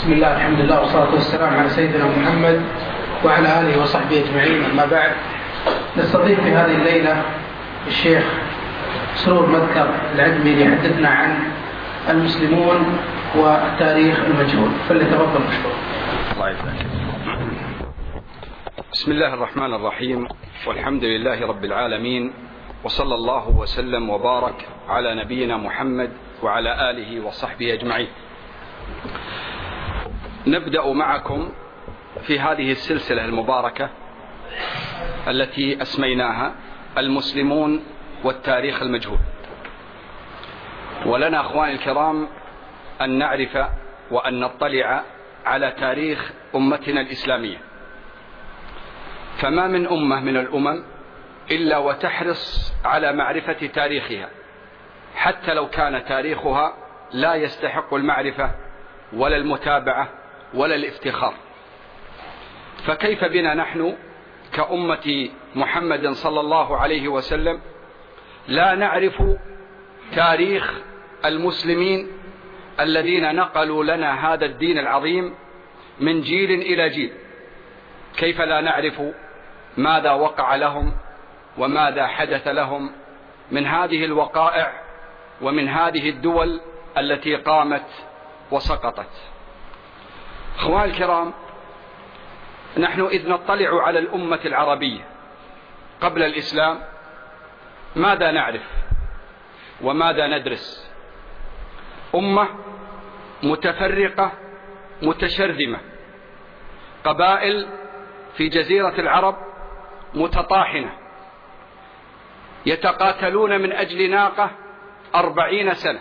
بسم الله، الحمد لله، والصلاة والسلام على سيدنا محمد وعلى آله وصحبه أجمعين. أما بعد، نستضيف في هذه الليلة الشيخ سرور مذكر العدمي ليحدثنا عن المسلمون والتاريخ المجهول، فليتفضل مشكورا. الله يسلمك. بسم الله الرحمن الرحيم، والحمد لله رب العالمين، وصلى الله وسلم وبارك على نبينا محمد وعلى آله وصحبه أجمعين. نبدأ معكم في هذه السلسلة المباركة التي أسميناها المسلمون والتاريخ المجهول. ولنا أخواني الكرام أن نعرف وأن نطلع على تاريخ أمتنا الإسلامية، فما من أمة من الأمم إلا وتحرص على معرفة تاريخها، حتى لو كان تاريخها لا يستحق المعرفة ولا المتابعة ولا الافتخار. فكيف بنا نحن كأمة محمد صلى الله عليه وسلم لا نعرف تاريخ المسلمين الذين نقلوا لنا هذا الدين العظيم من جيل إلى جيل؟ كيف لا نعرف ماذا وقع لهم وماذا حدث لهم من هذه الوقائع ومن هذه الدول التي قامت وسقطت؟ أخواني الكرام، نحن إذ نطلع على الأمة العربية قبل الإسلام ماذا نعرف وماذا ندرس؟ أمة متفرقة متشرذمة، قبائل في جزيرة العرب متطاحنة، يتقاتلون من أجل ناقة 40 سنة،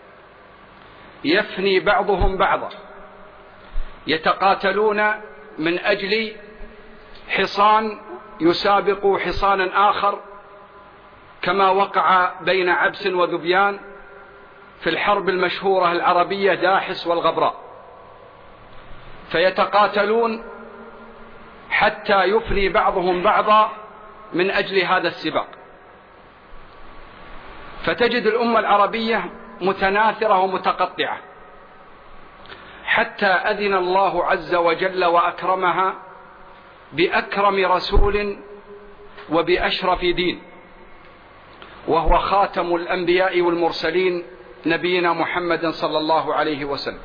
يفني بعضهم بعضا، يتقاتلون من أجل حصان يسابق حصانا آخر، كما وقع بين عبس وذبيان في الحرب المشهورة العربية داحس والغبراء، فيتقاتلون حتى يفني بعضهم بعضا من أجل هذا السباق. فتجد الأمة العربية متناثرة ومتقطعة، حتى أذن الله عز وجل وأكرمها بأكرم رسول وبأشرف دين، وهو خاتم الأنبياء والمرسلين نبينا محمد صلى الله عليه وسلم،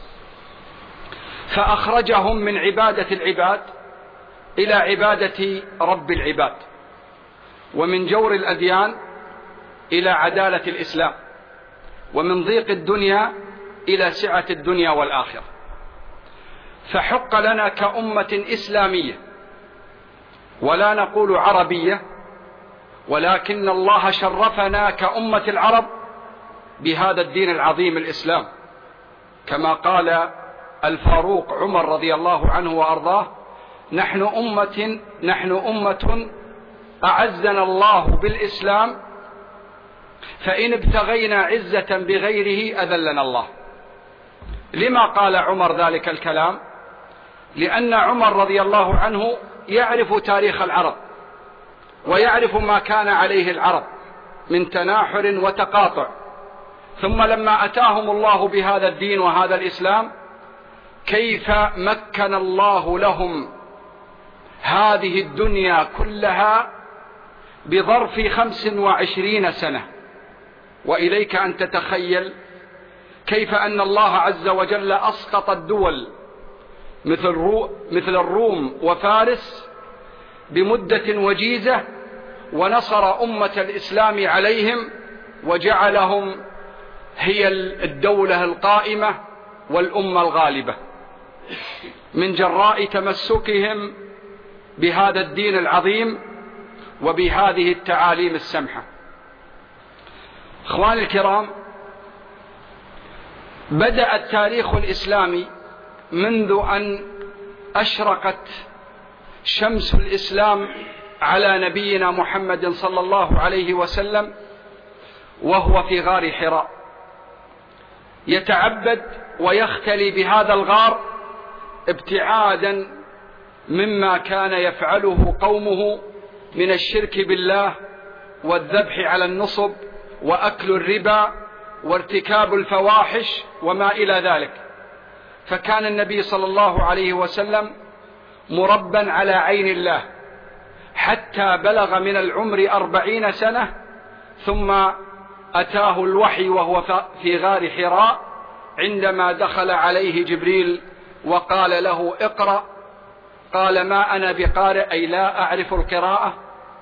فأخرجهم من عبادة العباد إلى عبادة رب العباد، ومن جور الأديان إلى عدالة الإسلام، ومن ضيق الدنيا إلى سعة الدنيا والآخرة. فحق لنا كأمة إسلامية، ولا نقول عربية، ولكن الله شرفنا كأمة العرب بهذا الدين العظيم الإسلام، كما قال الفاروق عمر رضي الله عنه وأرضاه: نحن أمة أعزنا الله بالإسلام، فإن ابتغينا عزة بغيره أذلنا الله. لما قال عمر ذلك الكلام؟ لأن عمر رضي الله عنه يعرف تاريخ العرب، ويعرف ما كان عليه العرب من تناحر وتقاطع، ثم لما أتاهم الله بهذا الدين وهذا الإسلام كيف مكن الله لهم هذه الدنيا كلها بظرف 25 سنة. وإليك أن تتخيل كيف أن الله عز وجل أسقط الدول مثل الروم وفارس بمدة وجيزة، ونصر أمة الإسلام عليهم وجعلهم هي الدولة القائمة والأمة الغالبة من جراء تمسكهم بهذا الدين العظيم وبهذه التعاليم السمحة. أخواني الكرام، بدأ التاريخ الإسلامي منذ أن أشرقت شمس الإسلام على نبينا محمد صلى الله عليه وسلم وهو في غار حراء، يتعبد ويختلي بهذا الغار ابتعادا مما كان يفعله قومه من الشرك بالله والذبح على النصب وأكل الربا وارتكاب الفواحش وما إلى ذلك. فكان النبي صلى الله عليه وسلم مربا على عين الله حتى بلغ من العمر 40 سنة، ثم أتاه الوحي وهو في غار حراء عندما دخل عليه جبريل وقال له اقرأ، قال ما أنا بقارئ، أي لا أعرف القراءة،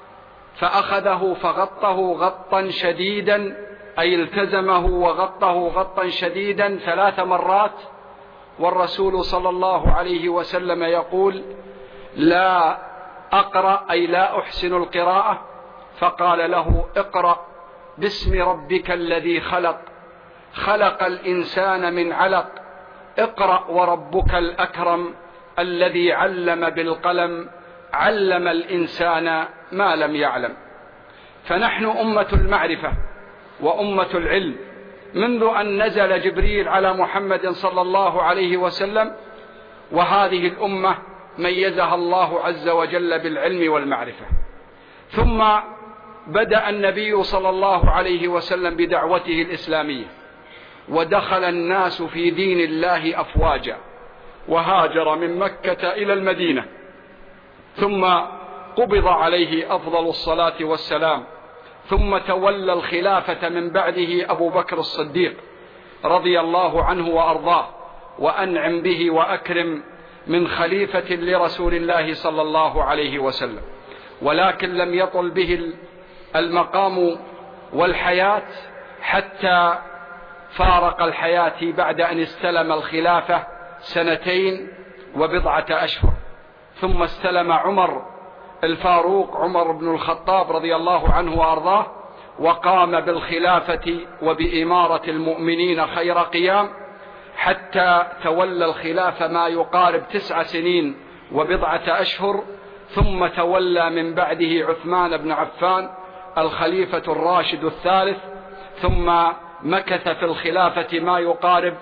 فأخذه فغطه غطا شديدا، أي التزمه وغطه غطا شديدا 3 مرات. والرسول صلى الله عليه وسلم يقول لا أقرأ، أي لا أحسن القراءة، فقال له اقرأ باسم ربك الذي خلق، خلق الإنسان من علق، اقرأ وربك الأكرم الذي علم بالقلم، علم الإنسان ما لم يعلم. فنحن أمة المعرفة وأمة العلم منذ أن نزل جبريل على محمد صلى الله عليه وسلم، وهذه الأمة ميزها الله عز وجل بالعلم والمعرفة. ثم بدأ النبي صلى الله عليه وسلم بدعوته الإسلامية، ودخل الناس في دين الله أفواجا، وهاجر من مكة إلى المدينة، ثم قبض عليه أفضل الصلاة والسلام، ثم تولى الخلافة من بعده أبو بكر الصديق رضي الله عنه وأرضاه، وأنعم به وأكرم من خليفة لرسول الله صلى الله عليه وسلم. ولكن لم يطل به المقام والحياة حتى فارق الحياة بعد أن استلم الخلافة 2 وبضعة أشهر، ثم استلم عمر الفاروق عمر بن الخطاب رضي الله عنه وأرضاه، وقام بالخلافة وبإمارة المؤمنين خير قيام، حتى تولى الخلافة ما يقارب 9 سنين وبضعة أشهر، ثم تولى من بعده عثمان بن عفان الخليفة الراشد الثالث، ثم مكث في الخلافة ما يقارب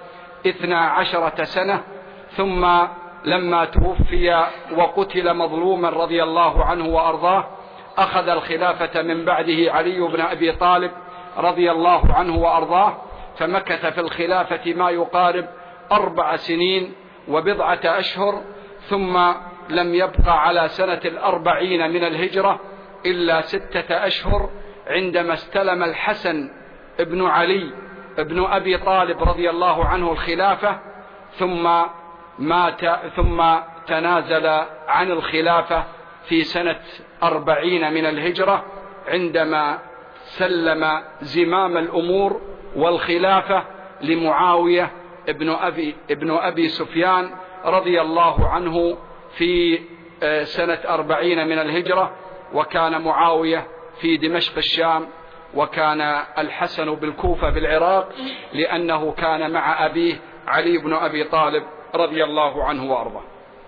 12 سنة، ثم لما توفي وقتل مظلوما رضي الله عنه وأرضاه أخذ الخلافة من بعده علي بن أبي طالب رضي الله عنه وأرضاه، فمكث في الخلافة ما يقارب 4 سنين وبضعة أشهر، ثم لم يبقى على سنة 40 من الهجرة إلا 6 أشهر عندما استلم الحسن ابن علي ابن أبي طالب رضي الله عنه الخلافة، ثم مات، ثم تنازل عن الخلافة في سنة 40 من الهجرة عندما سلم زمام الأمور والخلافة لمعاوية ابن أبي سفيان رضي الله عنه في سنة 40 من الهجرة، وكان معاوية في دمشق الشام، وكان الحسن بالكوفة بالعراق، لأنه كان مع أبيه علي بن أبي طالب رضي الله عنه وأرضاه.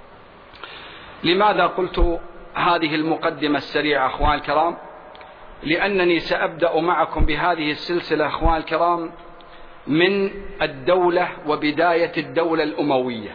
لماذا قلت هذه المقدمة السريعة أخوان الكرام؟ لأنني سأبدأ معكم بهذه السلسلة أخوان الكرام من الدولة وبداية الدولة الأموية.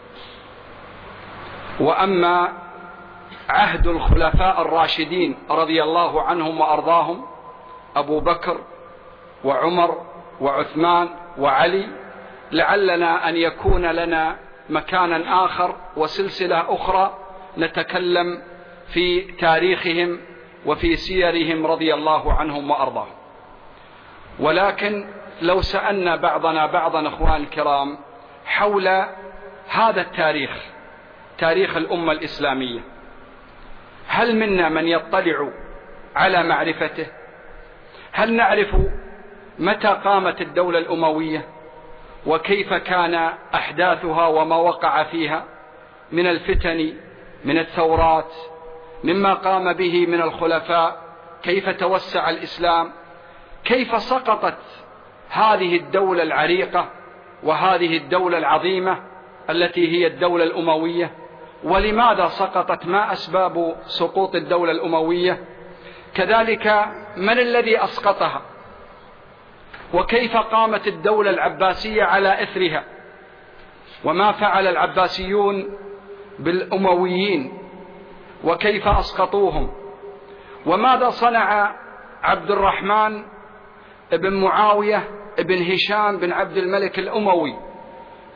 وأما عهد الخلفاء الراشدين رضي الله عنهم وأرضاهم أبو بكر وعمر وعثمان وعلي، لعلنا أن يكون لنا مكانا آخر وسلسلة أخرى نتكلم في تاريخهم وفي سيرهم رضي الله عنهم وأرضاهم. ولكن لو سألنا بعضنا بعضا أخوان الكرام حول هذا التاريخ، تاريخ الأمة الإسلامية، هل منا من يطلع على معرفته؟ هل نعرف متى قامت الدولة الأموية وكيف كان أحداثها وما وقع فيها من الفتن، من الثورات، مما قام به من الخلفاء، كيف توسع الإسلام، كيف سقطت هذه الدولة العريقة وهذه الدولة العظيمة التي هي الدولة الأموية، ولماذا سقطت، ما أسباب سقوط الدولة الأموية، كذلك من الذي أسقطها، وكيف قامت الدولة العباسية على إثرها، وما فعل العباسيون بالأمويين وكيف أسقطوهم، وماذا صنع عبد الرحمن بن معاوية بن هشام بن عبد الملك الأموي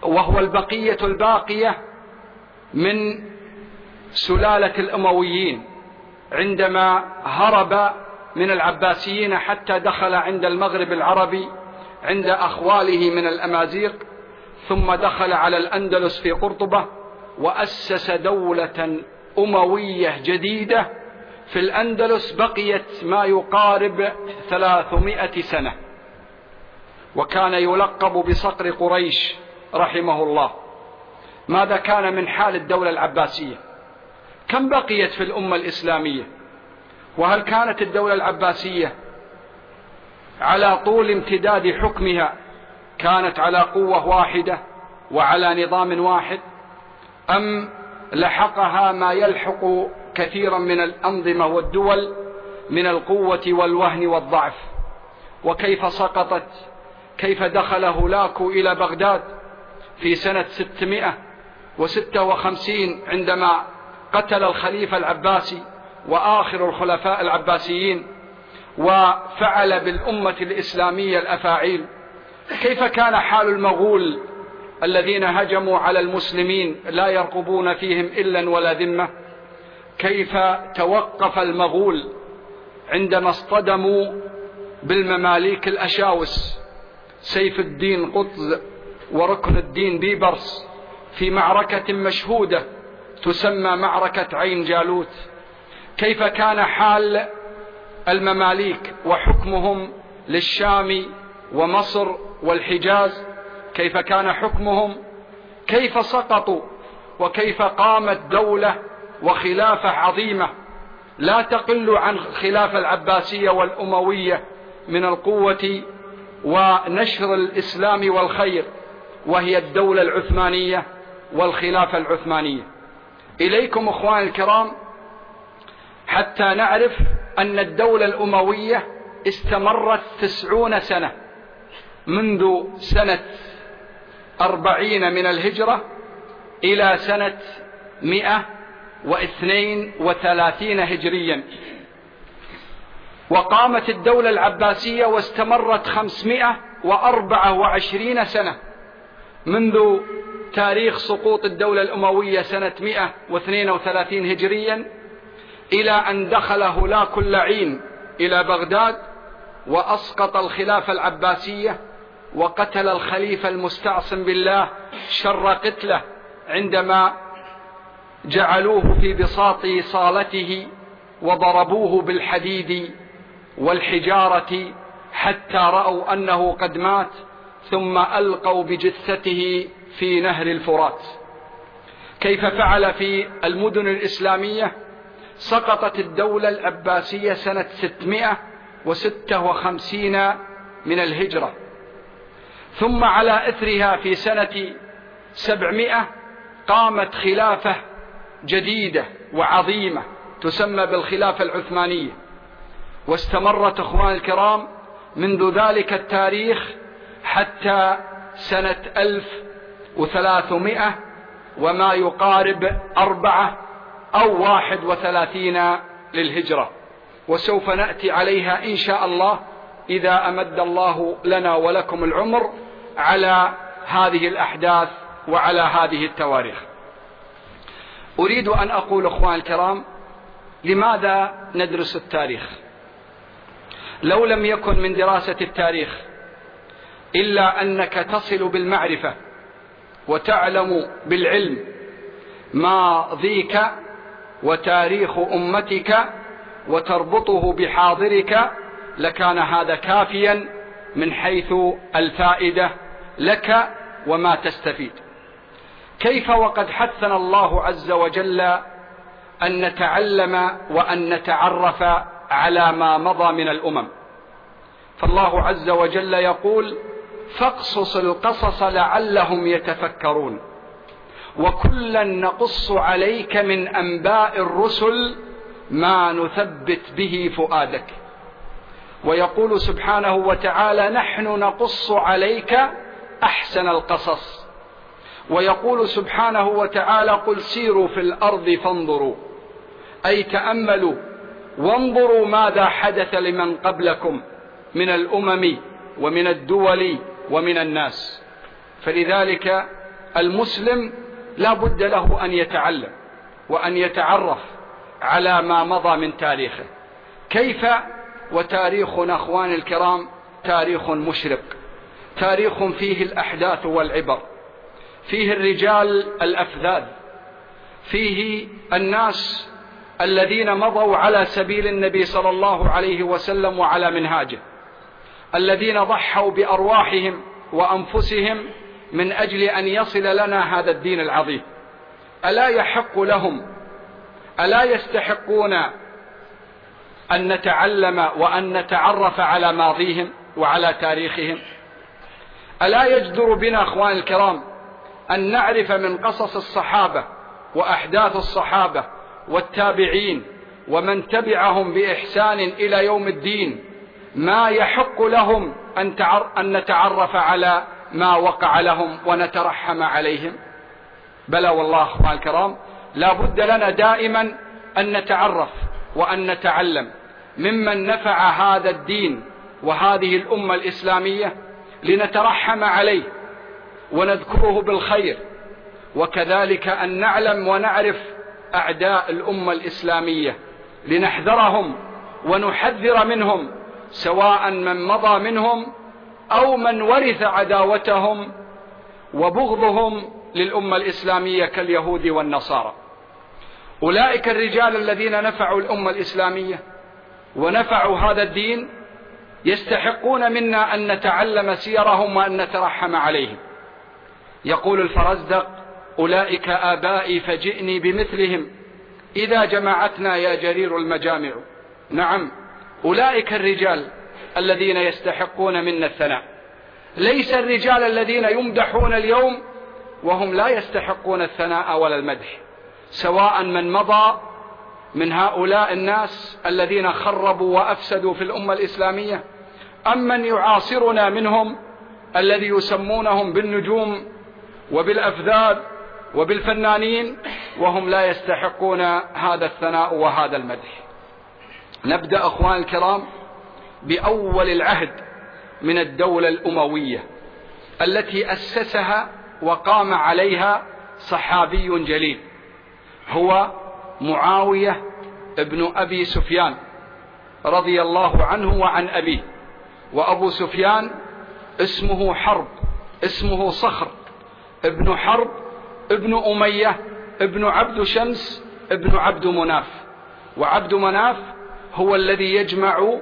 وهو البقية الباقية من سلالة الأمويين، عندما هرب من العباسيين حتى دخل عند المغرب العربي عند أخواله من الأمازيغ، ثم دخل على الأندلس في قرطبة وأسس دولة أموية جديدة في الأندلس بقيت ما يقارب 300 سنة، وكان يلقب بصقر قريش رحمه الله. ماذا كان من حال الدولة العباسية؟ كم بقيت في الأمة الإسلامية؟ وهل كانت الدولة العباسية على طول امتداد حكمها كانت على قوة واحدة وعلى نظام واحد، أم لحقها ما يلحق كثيرا من الأنظمة والدول من القوة والوهن والضعف؟ وكيف سقطت؟ كيف دخل هولاكو إلى بغداد في سنة 656 عندما قتل الخليفة العباسي وآخر الخلفاء العباسيين، وفعل بالأمة الإسلامية الأفاعيل؟ كيف كان حال المغول الذين هجموا على المسلمين لا يرقبون فيهم إلا ولا ذمة؟ كيف توقف المغول عندما اصطدموا بالمماليك الأشاوس سيف الدين قطز وركن الدين بيبرس في معركة مشهودة تسمى معركة عين جالوت؟ كيف كان حال المماليك وحكمهم للشام ومصر والحجاز؟ كيف كان حكمهم؟ كيف سقطوا؟ وكيف قامت دولة وخلافة عظيمة لا تقل عن الخلافة العباسية والأموية من القوة ونشر الإسلام والخير، وهي الدولة العثمانية والخلافة العثمانية. إليكم أخواني الكرام حتى نعرف أن الدولة الأموية استمرت 90 سنة، منذ سنة 40 من الهجرة إلى سنة 132 هجريا، وقامت الدولة العباسية واستمرت 524 سنة منذ تاريخ سقوط الدولة الأموية سنة 132 هجريا إلى أن دخل هولاكو اللعين إلى بغداد وأسقط الخلافة العباسية وقتل الخليفة المستعصم بالله شر قتله عندما جعلوه في بساط صالته وضربوه بالحديد والحجارة حتى رأوا أنه قد مات، ثم ألقوا بجثته في نهر الفرات. كيف فعل في المدن الإسلامية؟ سقطت الدولة العباسية سنة 656 من الهجرة، ثم على إثرها في سنة 700 قامت خلافة جديدة وعظيمة تسمى بالخلافة العثمانية، واستمرت أخوان الكرام منذ ذلك التاريخ حتى سنة 1300 وما يقارب 4 أو 31 للهجرة، وسوف نأتي عليها إن شاء الله إذا أمد الله لنا ولكم العمر على هذه الأحداث وعلى هذه التواريخ. أريد أن أقول أخوان الكرام، لماذا ندرس التاريخ؟ لو لم يكن من دراسة التاريخ إلا أنك تصل بالمعرفة وتعلم بالعلم ماضيك وتاريخ أمتك وتربطه بحاضرك، لكان هذا كافيا من حيث الفائدة لك وما تستفيد. كيف وقد حثنا الله عز وجل أن نتعلم وأن نتعرف على ما مضى من الأمم، فالله عز وجل يقول: فاقصص القصص لعلهم يتفكرون، وكلا نقص عليك من أنباء الرسل ما نثبت به فؤادك. ويقول سبحانه وتعالى: نحن نقص عليك أحسن القصص. ويقول سبحانه وتعالى: قل سيروا في الأرض فانظروا، أي تأملوا وانظروا ماذا حدث لمن قبلكم من الأمم ومن الدول ومن الناس. فلذلك المسلم لا بد له أن يتعلم وأن يتعرف على ما مضى من تاريخه. كيف وتاريخنا أخواني الكرام تاريخ مشرق، تاريخ فيه الأحداث والعبر، فيه الرجال الأفذاذ، فيه الناس الذين مضوا على سبيل النبي صلى الله عليه وسلم وعلى منهاجه، الذين ضحوا بأرواحهم وأنفسهم من أجل أن يصل لنا هذا الدين العظيم. ألا يحق لهم، ألا يستحقون أن نتعلم وأن نتعرف على ماضيهم وعلى تاريخهم؟ ألا يجدر بنا أخوان الكرام أن نعرف من قصص الصحابة وأحداث الصحابة والتابعين ومن تبعهم بإحسان إلى يوم الدين ما يحق لهم أن نتعرف على ما وقع لهم ونترحم عليهم؟ بلى والله أخوان الكرام، لا بد لنا دائما أن نتعرف وأن نتعلم ممن نفع هذا الدين وهذه الأمة الإسلامية لنترحم عليه ونذكره بالخير، وكذلك أن نعلم ونعرف أعداء الأمة الإسلامية لنحذرهم ونحذر منهم، سواء من مضى منهم أو من ورث عداوتهم وبغضهم للأمة الإسلامية كاليهود والنصارى. أولئك الرجال الذين نفعوا الأمة الإسلامية ونفعوا هذا الدين يستحقون منا أن نتعلم سيرهم وأن نترحم عليهم. يقول الفرزدق: أولئك آبائي فجئني بمثلهم إذا جمعتنا يا جرير المجامع. نعم، أولئك الرجال الذين يستحقون منا الثناء، ليس الرجال الذين يمدحون اليوم وهم لا يستحقون الثناء ولا المدح، سواء من مضى من هؤلاء الناس الذين خربوا وأفسدوا في الأمة الإسلامية أم من يعاصرنا منهم الذي يسمونهم بالنجوم وبالأفذاذ وبالفنانين وهم لا يستحقون هذا الثناء وهذا المدح. نبدأ أخوان الكرام بأول العهد من الدولة الأموية التي أسسها وقام عليها صحابي جليل، هو معاوية ابن أبي سفيان رضي الله عنه وعن أبيه. وأبو سفيان اسمه حرب، اسمه صخر ابن حرب ابن أمية ابن عبد شمس ابن عبد مناف. وعبد مناف هو الذي يجمع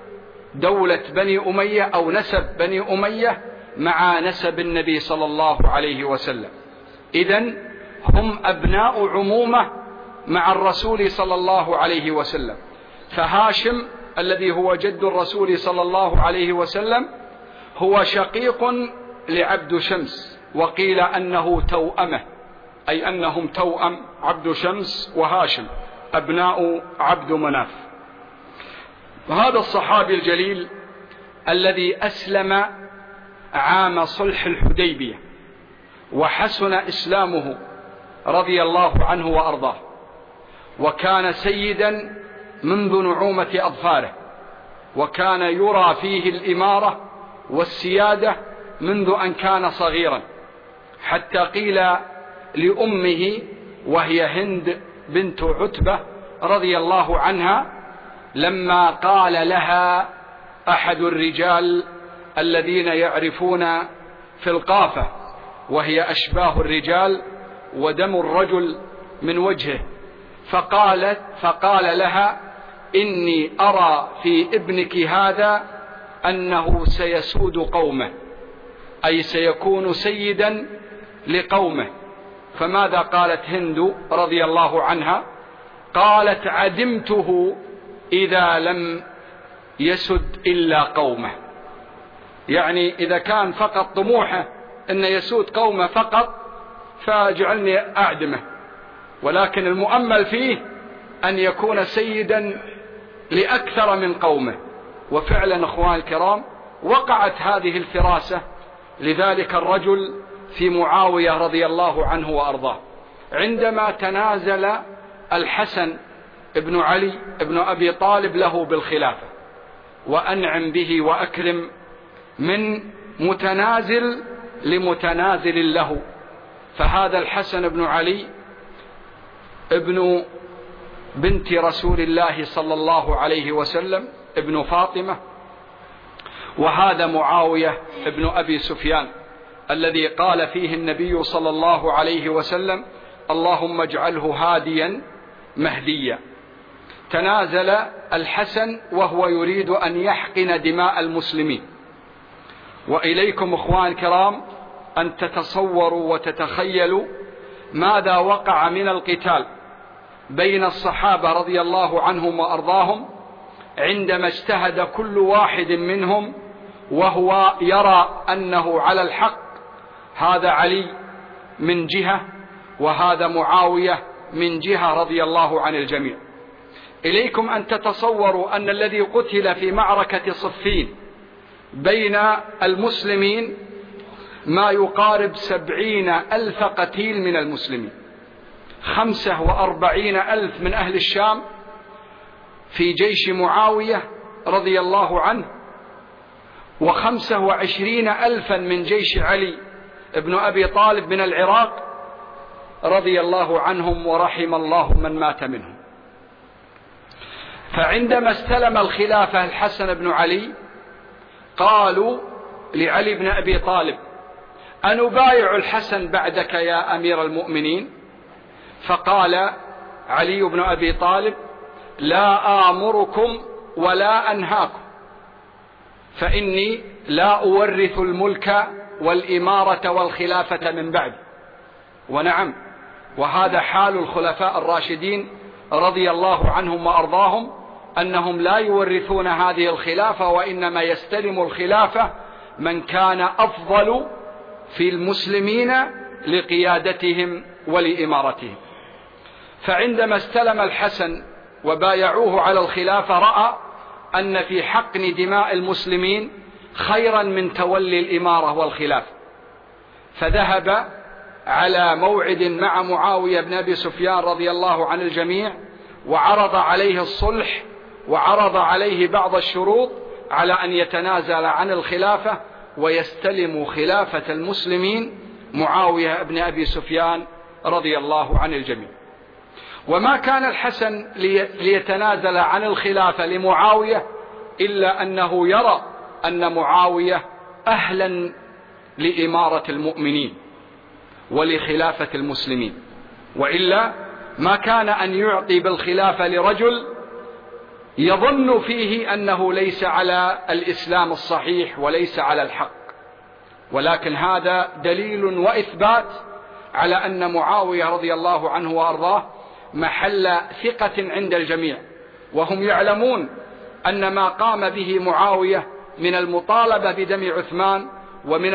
دولة بني أمية أو نسب بني أمية مع نسب النبي صلى الله عليه وسلم. إذن هم أبناء عمومة مع الرسول صلى الله عليه وسلم. فهاشم الذي هو جد الرسول صلى الله عليه وسلم هو شقيق لعبد شمس، وقيل أنه توأمه، أي أنهم توأم عبد شمس وهاشم أبناء عبد مناف. وهذا الصحابي الجليل الذي أسلم عام صلح الحديبية وحسن إسلامه رضي الله عنه وأرضاه، وكان سيدا منذ نعومة أظفاره، وكان يرى فيه الإمارة والسيادة منذ أن كان صغيرا، حتى قيل لأمه وهي هند بنت عتبة رضي الله عنها لما قال لها أحد الرجال الذين يعرفون في القافة وهي أشباه الرجال ودم الرجل من وجهه، فقال لها: إني أرى في ابنك هذا أنه سيسود قومه، أي سيكون سيدا لقومه. فماذا قالت هند رضي الله عنها؟ قالت: عدمته إذا لم يسد إلا قومه. يعني إذا كان فقط طموحه أن يسود قومه فقط فاجعلني أعدمه، ولكن المؤمل فيه أن يكون سيدا لأكثر من قومه. وفعلا أخوان الكرام وقعت هذه الفراسة لذلك الرجل في معاوية رضي الله عنه وأرضاه، عندما تنازل الحسن ابن علي ابن أبي طالب له بالخلافة، وأنعم به وأكرم من متنازل لمتنازل له، فهذا الحسن بن علي ابن بنت رسول الله صلى الله عليه وسلم ابن فاطمة، وهذا معاوية ابن أبي سفيان الذي قال فيه النبي صلى الله عليه وسلم: اللهم اجعله هاديا مهديا. تنازل الحسن وهو يريد أن يحقن دماء المسلمين. وإليكم أخوان الكرام أن تتصوروا وتتخيلوا ماذا وقع من القتال بين الصحابة رضي الله عنهم وأرضاهم عندما اجتهد كل واحد منهم وهو يرى أنه على الحق. هذا علي من جهة وهذا معاوية من جهة رضي الله عن الجميع. إليكم أن تتصوروا أن الذي قتل في معركة صفين بين المسلمين ما يقارب 70,000 قتيل من المسلمين، 45,000 من أهل الشام في جيش معاوية رضي الله عنه، 25,000 من جيش علي ابن أبي طالب من العراق رضي الله عنهم ورحم الله من مات منهم. فعندما استلم الخلافة الحسن بن علي قالوا لعلي بن أبي طالب: أنبايع الحسن بعدك يا أمير المؤمنين؟ فقال علي بن أبي طالب: لا آمركم ولا أنهاكم، فإني لا أورث الملك والإمارة والخلافة من بعد. ونعم، وهذا حال الخلفاء الراشدين رضي الله عنهم وأرضاهم، أنهم لا يورثون هذه الخلافة، وإنما يستلم الخلافة من كان أفضل في المسلمين لقيادتهم ولإمارتهم. فعندما استلم الحسن وبايعوه على الخلافة رأى أن في حقن دماء المسلمين خيرا من تولي الإمارة والخلافة، فذهب على موعد مع معاوية بن أبي سفيان رضي الله عن الجميع، وعرض عليه الصلح وعرض عليه بعض الشروط على أن يتنازل عن الخلافة ويستلم خلافة المسلمين معاوية بن أبي سفيان رضي الله عن الجميع. وما كان الحسن ليتنازل عن الخلافة لمعاوية إلا أنه يرى أن معاوية أهلا لإمارة المؤمنين ولخلافة المسلمين، وإلا ما كان أن يعطي بالخلافة لرجل يظن فيه أنه ليس على الإسلام الصحيح وليس على الحق. ولكن هذا دليل وإثبات على أن معاوية رضي الله عنه وأرضاه محل ثقة عند الجميع، وهم يعلمون أن ما قام به معاوية من المطالبة بدم عثمان ومن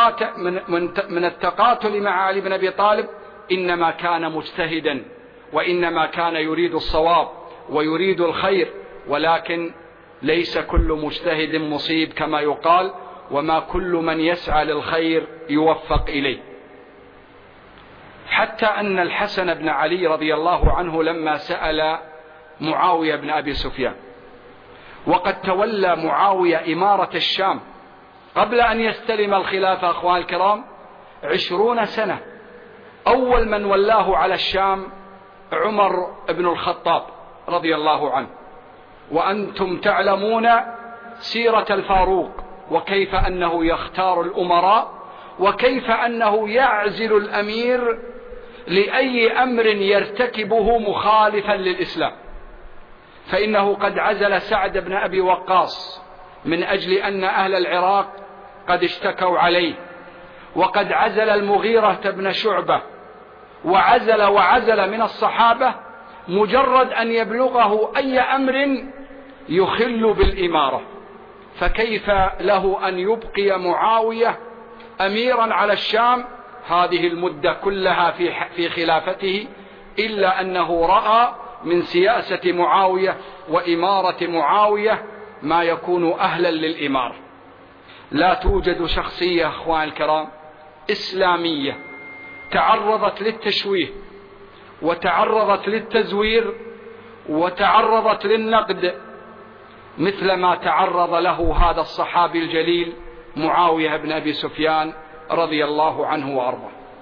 من التقاتل مع علي بن أبي طالب إنما كان مجتهدا، وإنما كان يريد الصواب ويريد الخير، ولكن ليس كل مجتهد مصيب كما يقال، وما كل من يسعى للخير يوفق إليه. حتى أن الحسن بن علي رضي الله عنه لما سأل معاوية بن أبي سفيان، وقد تولى معاوية إمارة الشام قبل أن يستلم الخلافة أخوان الكرام 20 سنة، أول من ولاه على الشام عمر بن الخطاب رضي الله عنه، وأنتم تعلمون سيرة الفاروق وكيف أنه يختار الأمراء، وكيف أنه يعزل الأمير لأي أمر يرتكبه مخالفا للإسلام. فإنه قد عزل سعد بن أبي وقاص من أجل أن أهل العراق قد اشتكوا عليه، وقد عزل المغيرة بن شعبة، وعزل من الصحابة مجرد أن يبلغه أي أمر يخل بالإمارة. فكيف له أن يبقي معاوية أميرا على الشام هذه المدة كلها في خلافته، إلا أنه رأى من سياسة معاوية وإمارة معاوية ما يكون أهلا للإمارة. لا توجد شخصية أخوان الكرام إسلامية تعرضت للتشويه وتعرضت للتزوير وتعرضت للنقد مثل ما تعرض له هذا الصحابي الجليل معاوية بن أبي سفيان رضي الله عنه وأرضاه.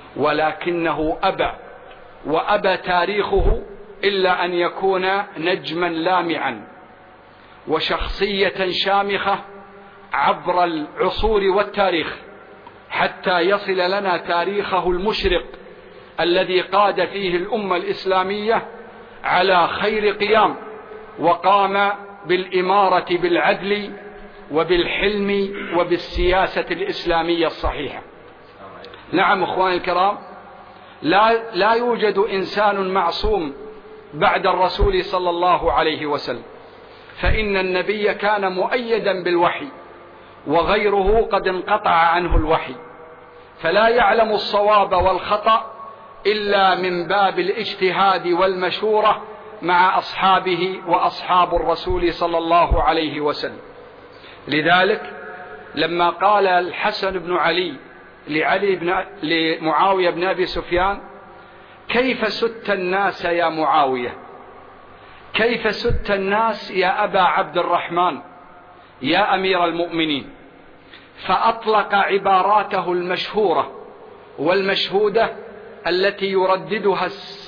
ولكنه وأبى تاريخه إلا أن يكون نجما لامعا وشخصية شامخة عبر العصور والتاريخ، حتى يصل لنا تاريخه المشرق الذي قاد فيه الأمة الإسلامية على خير قيام، وقام بالإمارة بالعدل وبالحلم وبالسياسة الإسلامية الصحيحة. نعم أخواني الكرام، لا يوجد إنسان معصوم بعد الرسول صلى الله عليه وسلم، فإن النبي كان مؤيدا بالوحي وغيره قد انقطع عنه الوحي، فلا يعلم الصواب والخطأ إلا من باب الاجتهاد والمشورة مع أصحابه وأصحاب الرسول صلى الله عليه وسلم. لذلك لما قال الحسن بن علي لمعاوية بن أبي سفيان: كيف سدت الناس يا معاوية، كيف سدت الناس يا أبا عبد الرحمن يا أمير المؤمنين، فأطلق عباراته المشهورة والمشهودة التي يرددها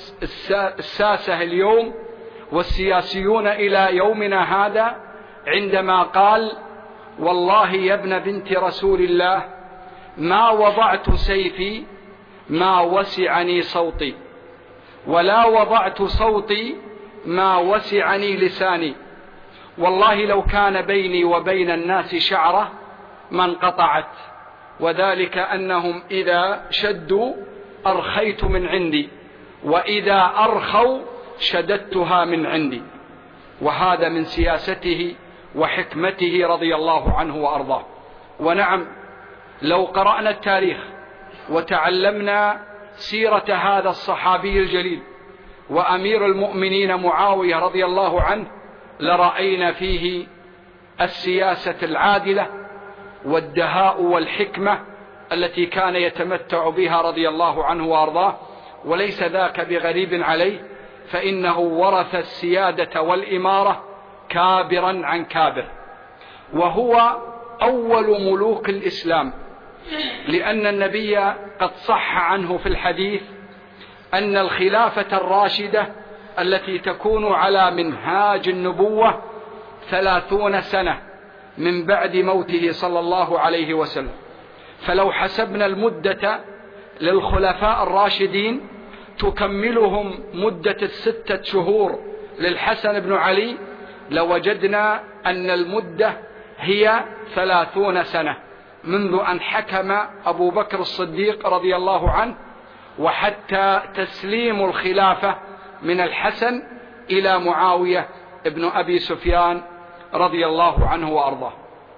الساسة اليوم والسياسيون إلى يومنا هذا، عندما قال: والله يا ابن بنت رسول الله ما وضعت سيفي ما وسعني صوتي، ولا وضعت صوتي ما وسعني لساني، والله لو كان بيني وبين الناس شعرة ما انقطعت، وذلك أنهم إذا شدوا أرخيت من عندي، وإذا أرخوا شددتها من عندي. وهذا من سياسته وحكمته رضي الله عنه وأرضاه. ونعم، لو قرأنا التاريخ وتعلمنا سيرة هذا الصحابي الجليل وأمير المؤمنين معاوية رضي الله عنه، لرأينا فيه السياسة العادلة والدهاء والحكمة التي كان يتمتع بها رضي الله عنه وأرضاه، وليس ذاك بغريب عليه، فإنه ورث السيادة والإمارة كابرا عن كابر، وهو أول ملوك الإسلام، لأن النبي قد صح عنه في الحديث أن الخلافة الراشدة التي تكون على منهاج النبوة 30 سنة من بعد موته صلى الله عليه وسلم. فلو حسبنا المدة للخلفاء الراشدين تكملهم مدة 6 شهور للحسن بن علي، لوجدنا أن المدة هي 30 سنة منذ أن حكم أبو بكر الصديق رضي الله عنه، وحتى تسليم الخلافة من الحسن إلى معاوية ابن أبي سفيان رضي الله عنه وأرضاه.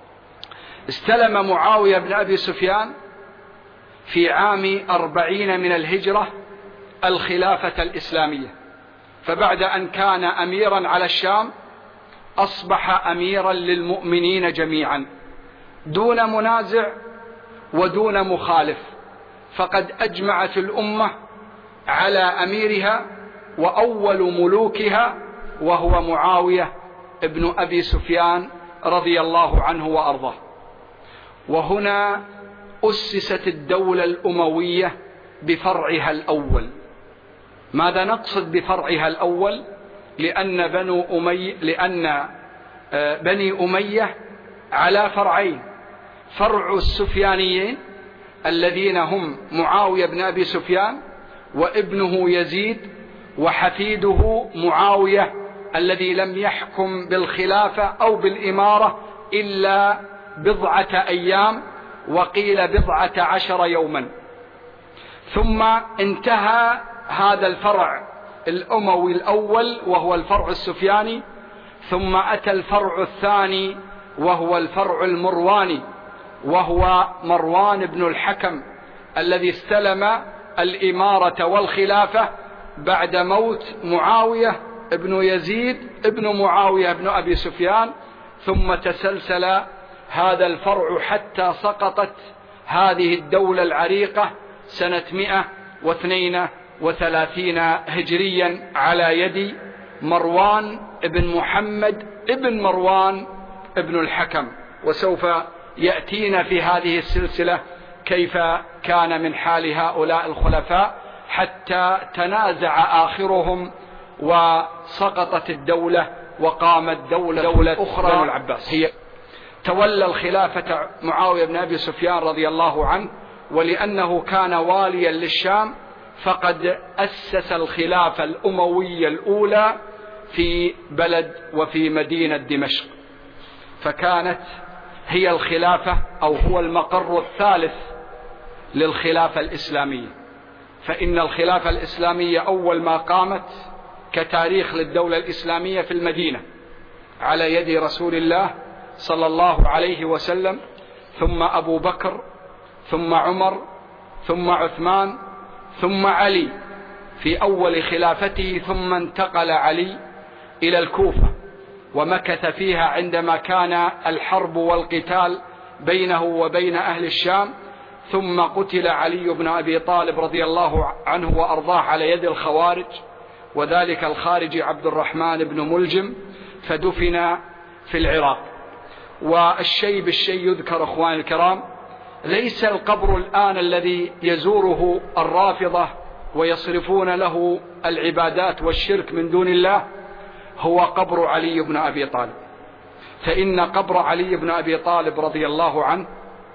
استلم معاوية بن أبي سفيان في عام 40 من الهجرة الخلافة الإسلامية، فبعد أن كان أميرا على الشام أصبح أميرا للمؤمنين جميعا دون منازع ودون مخالف، فقد أجمعت الأمة على أميرها وأول ملوكها وهو معاوية ابن أبي سفيان رضي الله عنه وأرضاه. وهنا أسست الدولة الأموية بفرعها الأول. ماذا نقصد بفرعها الأول؟ لأن بني أمية على فرعين: فرع السفيانيين الذين هم معاوية بن أبي سفيان وابنه يزيد وحفيده معاوية الذي لم يحكم بالخلافة أو بالإمارة إلا 10 أيام، وقيل 14 يوما. ثم انتهى هذا الفرع الأموي الأول وهو الفرع السفياني، ثم أتى الفرع الثاني وهو الفرع المرواني، وهو مروان بن الحكم الذي استلم الإمارة والخلافة بعد موت معاوية ابن يزيد ابن معاوية بن أبي سفيان. ثم تسلسل هذا الفرع حتى سقطت هذه الدولة العريقة سنة 132 هجريا على يد مروان ابن محمد ابن مروان ابن الحكم. وسوف يأتينا في هذه السلسلة كيف كان من حال هؤلاء الخلفاء حتى تنازع آخرهم وسقطت الدولة وقامت دولة أخرى العباس. هي تولى الخلافة معاوية بن أبي سفيان رضي الله عنه، ولأنه كان واليا للشام فقد أسس الخلافة الأموية الأولى في بلد وفي مدينة دمشق، فكانت هي الخلافة أو هو المقر الثالث للخلافة الإسلامية. فإن الخلافة الإسلامية أول ما قامت كتاريخ للدولة الإسلامية في المدينة على يد رسول الله صلى الله عليه وسلم، ثم أبو بكر، ثم عمر، ثم عثمان، ثم علي في أول خلافته، ثم انتقل علي إلى الكوفة ومكث فيها عندما كان الحرب والقتال بينه وبين أهل الشام، ثم قتل علي بن أبي طالب رضي الله عنه وأرضاه على يد الخوارج، وذلك الخارجي عبد الرحمن بن ملجم، فدفن في العراق. والشيء بالشيء يذكر أخواني الكرام، ليس القبر الآن الذي يزوره الرافضة ويصرفون له العبادات والشرك من دون الله هو قبر علي بن أبي طالب، فإن قبر علي بن أبي طالب رضي الله عنه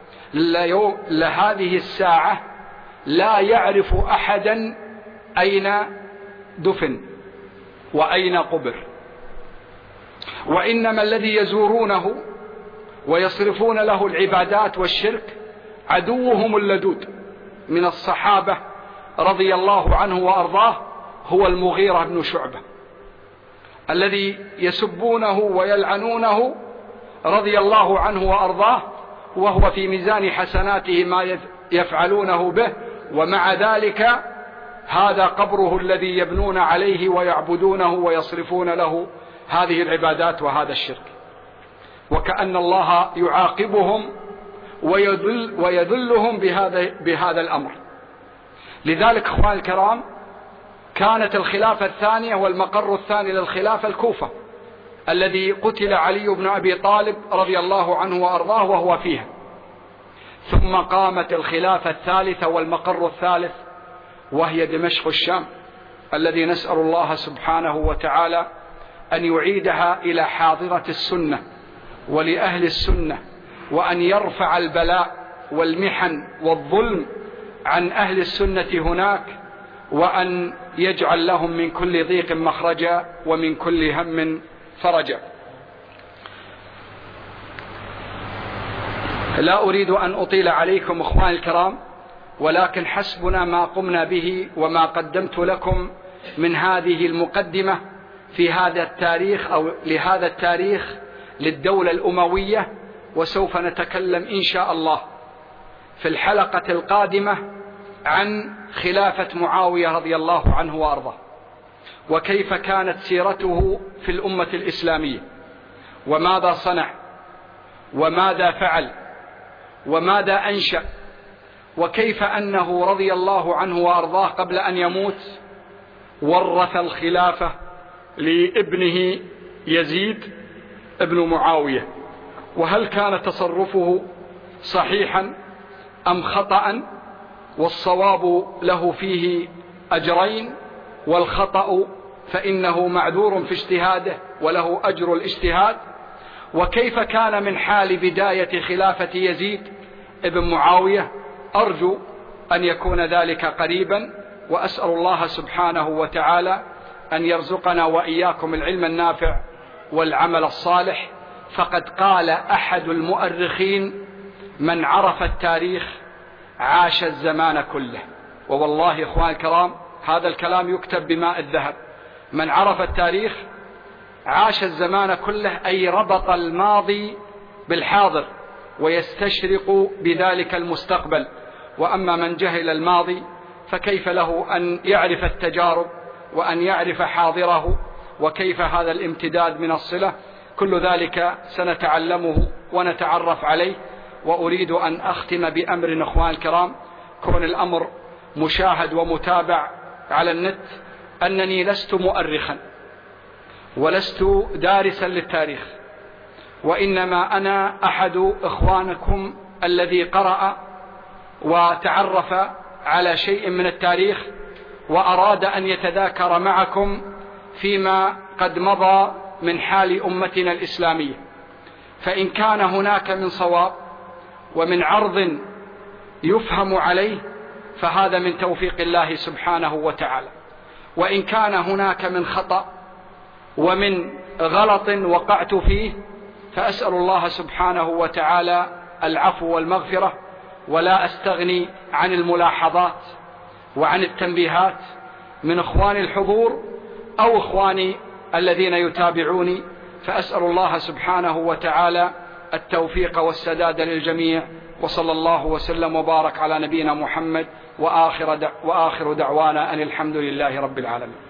لهذه الساعة لا يعرف أحدا أين دفن وأين قبر، وإنما الذي يزورونه ويصرفون له العبادات والشرك عدوهم اللدود من الصحابة رضي الله عنه وأرضاه هو المغيرة بن شعبة، الذي يسبونه ويلعنونه رضي الله عنه وأرضاه، وهو في ميزان حسناته ما يفعلونه به، ومع ذلك هذا قبره الذي يبنون عليه ويعبدونه ويصرفون له هذه العبادات وهذا الشرك، وكأن الله يعاقبهم ويذلهم بهذا الأمر. لذلك أخواني الكرام كانت الخلافة الثانية والمقر الثاني للخلافة الكوفة الذي قتل علي بن أبي طالب رضي الله عنه وأرضاه وهو فيها، ثم قامت الخلافة الثالثة والمقر الثالث وهي دمشق الشام، الذي نسأل الله سبحانه وتعالى أن يعيدها إلى حاضرة السنة ولأهل السنة، وأن يرفع البلاء والمحن والظلم عن أهل السنة هناك، وأن يجعل لهم من كل ضيق مخرجا ومن كل هم فرجا. لا أريد أن أطيل عليكم أخواني الكرام، ولكن حسبنا ما قمنا به وما قدمت لكم من هذه المقدمة في هذا التاريخ أو لهذا التاريخ للدولة الأموية، وسوف نتكلم إن شاء الله في الحلقة القادمة عن خلافة معاوية رضي الله عنه وأرضاه، وكيف كانت سيرته في الأمة الإسلامية، وماذا صنع وماذا فعل وماذا أنشأ، وكيف أنه رضي الله عنه وأرضاه قبل أن يموت ورث الخلافة لابنه يزيد ابن معاوية، وهل كان تصرفه صحيحا أم خطأ، والصواب له فيه أجرين، والخطأ فإنه معذور في اجتهاده وله أجر الاجتهاد، وكيف كان من حال بداية خلافة يزيد ابن معاوية. أرجو أن يكون ذلك قريبا، وأسأل الله سبحانه وتعالى أن يرزقنا وإياكم العلم النافع والعمل الصالح. فقد قال أحد المؤرخين: من عرف التاريخ عاش الزمان كله. ووالله إخوان الكرام هذا الكلام يكتب بماء الذهب. من عرف التاريخ عاش الزمان كله، أي ربط الماضي بالحاضر ويستشرق بذلك المستقبل. وأما من جهل الماضي فكيف له أن يعرف التجارب وأن يعرف حاضره، وكيف هذا الامتداد من الصلة. كل ذلك سنتعلمه ونتعرف عليه. وأريد أن أختم بأمر أخوان الكرام، كون الأمر مشاهد ومتابع على النت، أنني لست مؤرخا ولست دارسا للتاريخ، وإنما أنا أحد إخوانكم الذي قرأ وتعرف على شيء من التاريخ وأراد أن يتذاكر معكم فيما قد مضى من حال أمتنا الإسلامية، فإن كان هناك من صواب ومن عرض يفهم عليه فهذا من توفيق الله سبحانه وتعالى، وإن كان هناك من خطأ ومن غلط وقعت فيه فأسأل الله سبحانه وتعالى العفو والمغفرة، ولا أستغني عن الملاحظات وعن التنبيهات من إخواني الحضور أو إخواني الذين يتابعوني، فأسأل الله سبحانه وتعالى التوفيق والسداد للجميع، وصلى الله وسلم وبارك على نبينا محمد، وآخر دعوانا أن الحمد لله رب العالمين.